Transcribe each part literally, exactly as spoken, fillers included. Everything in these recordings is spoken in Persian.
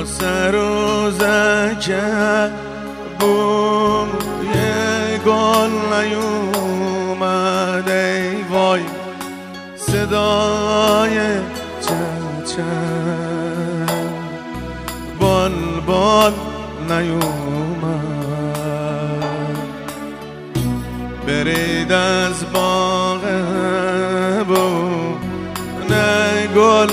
دو سه روزه که بوی گل نیومد ای وای، صدای چهچه بال بال نیومد. برید از باغ بون گل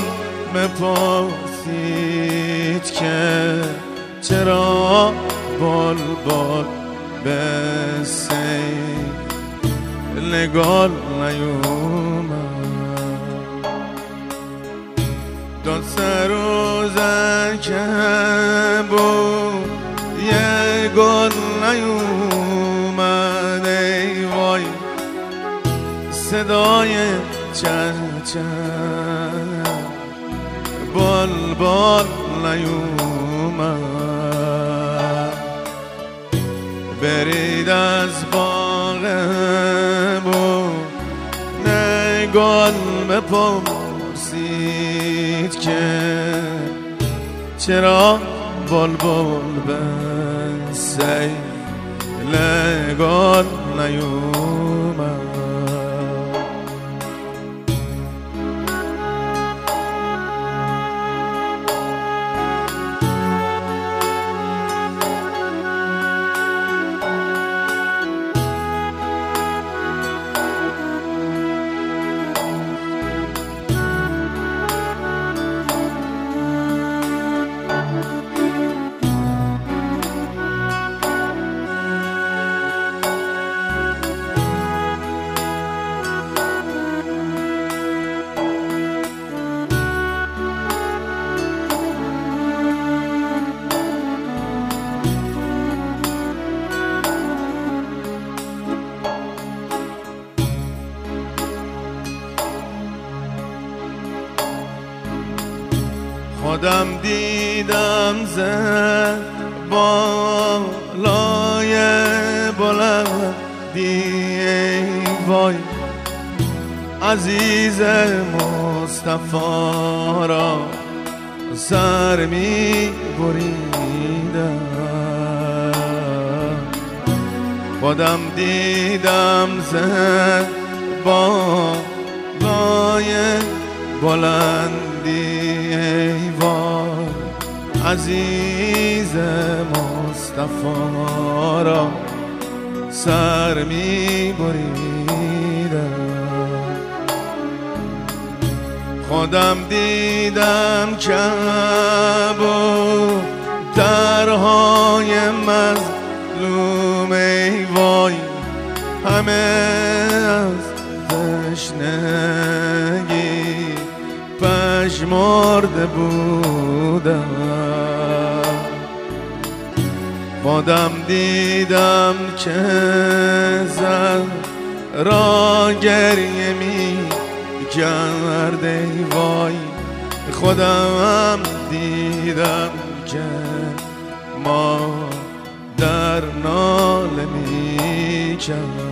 بپرسید که چرا بال بال به سیل گل نیومد. دو سه روزه که بود یه گل نیومد ای وای، صدای چهچه بال بال نیومد. برید از باغ بون گل بپرسید که چرا بال بال به سیل گل نیومد. خودم دیدم ز بالای بلندی ای وای، عزیز مصطفی را سر می بریدم. خودم دیدم ز بالای بلندی ای وای، عزیز مصطفی را سر می بریدم. خودم دیدم کبوترهای مظلوم ای وای، همه از تشنگی پژمرده بودم. خودم دیدم که زن را گریه می کرد ای وای، خودم دیدم که ما در ناله می کرد.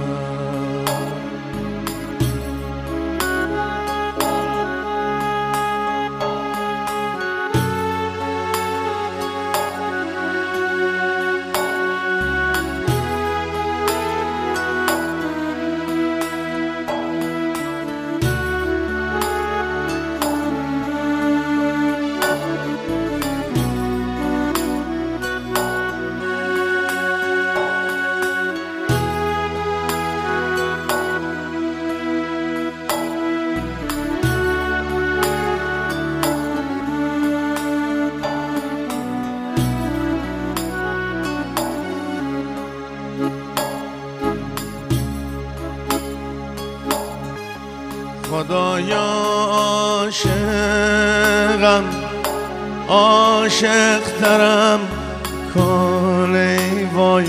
خدایا عاشقم، عاشق ترم کن ای وای،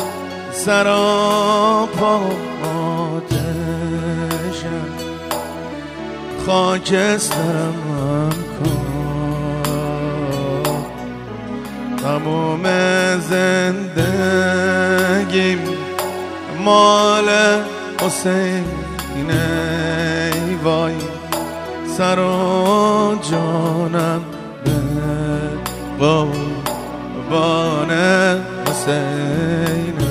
سراپا آتشم خاکسترم کن. تموم زندگیم مال حسین ای وای، سر و جانم به قربان حسین.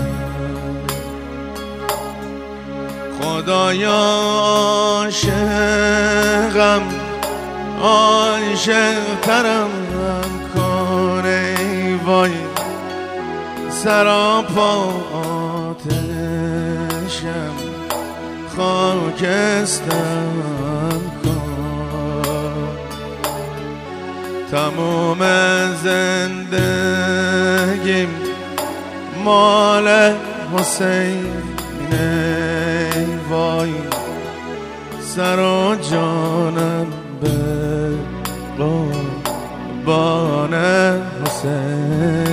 خدایا عاشقم عاشق ترم کن ای وای، سراپا آتشم خاکستر کن. تموم زندگیم مال حسین ای وای، سر و جانم به قربان حسین.